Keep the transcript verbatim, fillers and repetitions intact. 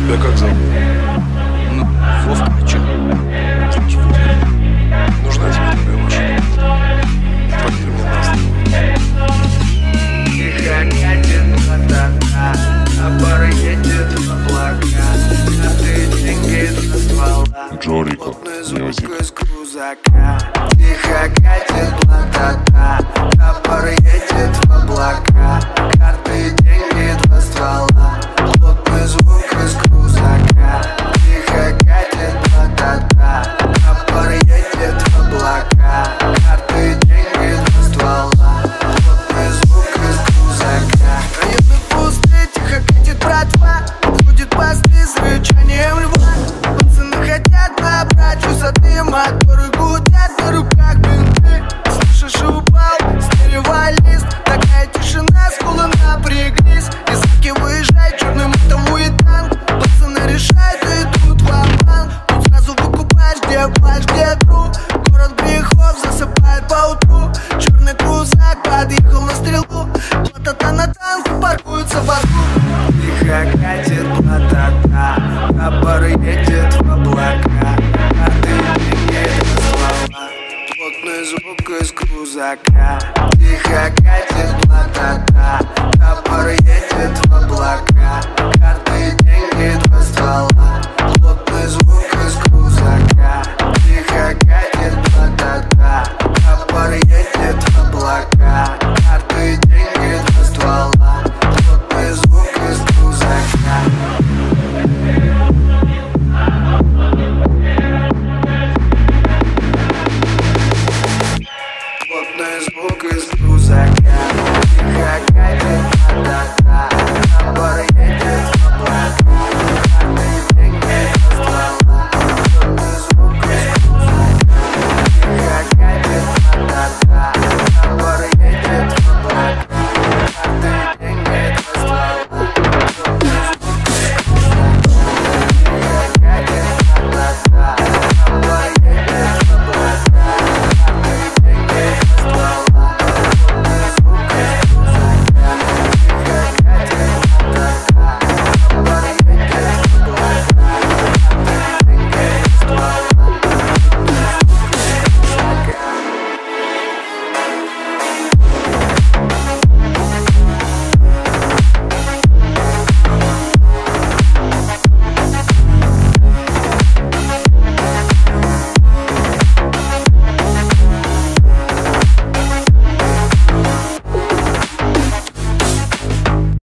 Тебя как зовут? Ну, Вовка, а чё? Значит, нужна тебе такая машина. Поверь мне на слово. Тихо катит мотока, а пара едет в облака, а ты деньги на ствола. Джорико, Плотный звук мьюзик. из крузака. Тихо катит мотока, а пара едет в облака, карты, деньги, два ствола. Плотный звук из крузака. Тихо катит мотока, а пара едет в облака, карты, деньги, два ствола. Плотный звук из крузака. Районы пустые, тихо катит братва. Подходит посты с рычанием льва. Пацаны хотят набрать высоты, моторы гудят на руке.